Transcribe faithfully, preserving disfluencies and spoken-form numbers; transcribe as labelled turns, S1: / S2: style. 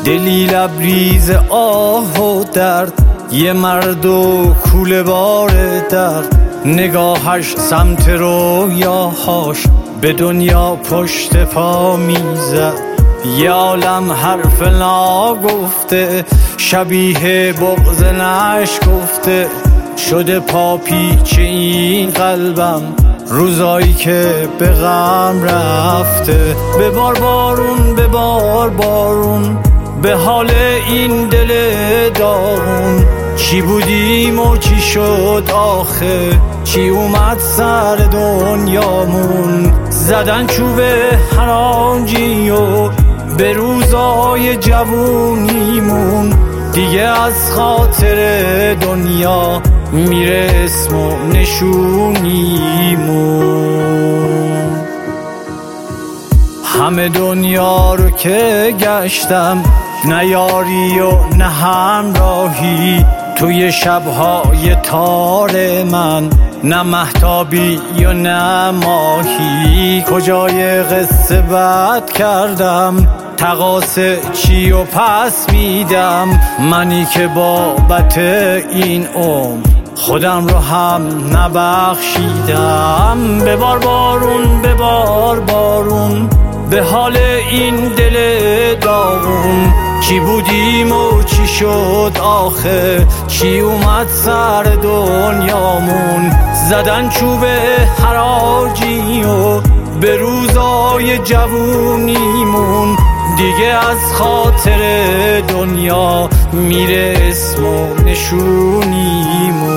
S1: دلی لبریز آه و درد، یه مرد و کوله بار درد، نگاهش سمت رویاهاش به دنیا پشت پا میزد. یه عالم حرف ناگفته شبیه بغض نشکفته، شده پا پیچ این قلبم روزایی که به غم رفته. به بار بارون به بار بارون به حال این دل داغون، چی بودیم و چی شد آخه، چی اومد سر دنیامون. زدن چوب هرانجی و به روزای جوونیمون، دیگه از خاطر دنیا میره اسم و نشونیمون. همه دنیا رو که گشتم، نه یاری و نه همراهی، توی شبهای تار من نه مهتابی و نه ماهی. کجای قصه بد کردم، تقاصه چی و پس میدم، منی که بابت این عمر خودم رو هم نبخشیدم. به بار بارون به بار بارون به حال این دل داغون، چی بودیم و چی شد آخه، چی اومد سر دنیامون. زدن چوب حراجی و به روزای جوونیمون، دیگه از خاطر دنیا میره اسم و نشونیمون.